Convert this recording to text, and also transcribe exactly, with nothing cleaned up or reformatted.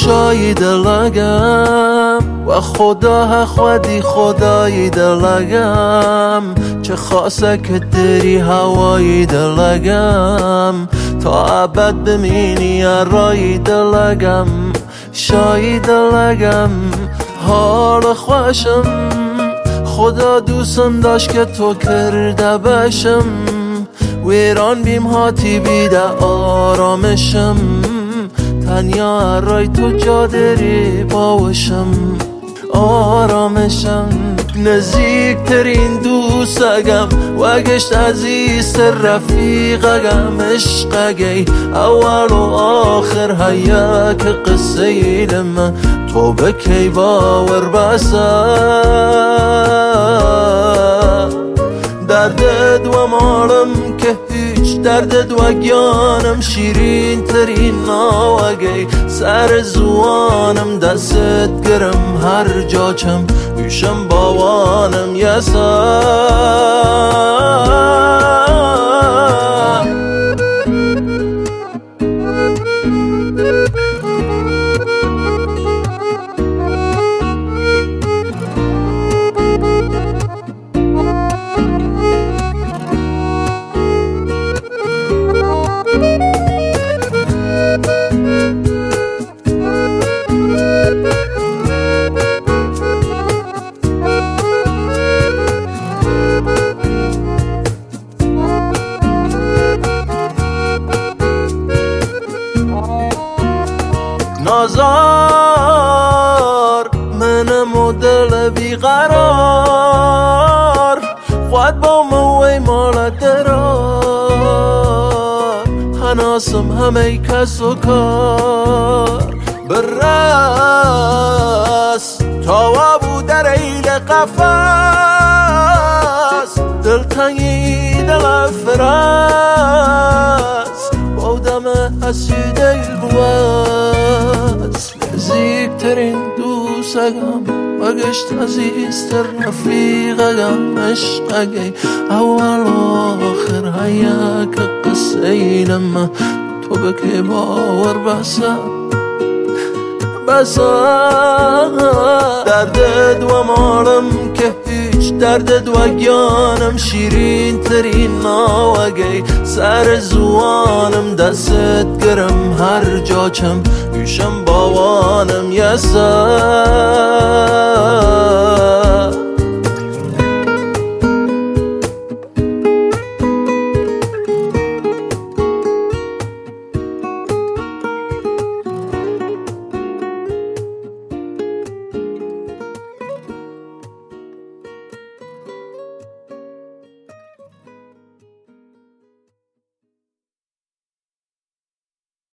شاید لگم و خدا خودی خدای دلگم چه خاصه که دری هوای دلگم تا ابد بمینی رای دلگم شاید لگم حال خوشم خدا دوستم داشت که تو کرده باشم ویران بیم هاتی بیده آرامشم تنیا رای تو جا داری باوشم آرامشم نزدیکترین دوستگم و گشت عزیزتر رفیقگم عشقگی اول و آخر هیا که قصه ایلم تو بکی باور بسا دردت و مالم که هیچ دردت و گیانم شیرین ترین ناوگی سر زوانم دستت گرم هر جا چم بیشم باوانم یسا نازار منم و دل بیقرار خود با موی مال درار هناسم همه کس و کار برس تا بود در ایل قفص دل تنگی دل فرس بودم حسید ایل بود نزدیکترین دوستگم و گشت عزیزتر رفیقگم عشقگی اول و آخر هیا که قصه اینم تو بکی باور بسا بسا دردت و مالم که هیچ دردت و گیانم شیرین ترین ناوگی سر زوانم دستت گرم هر جا چم بیشم باوانم یسا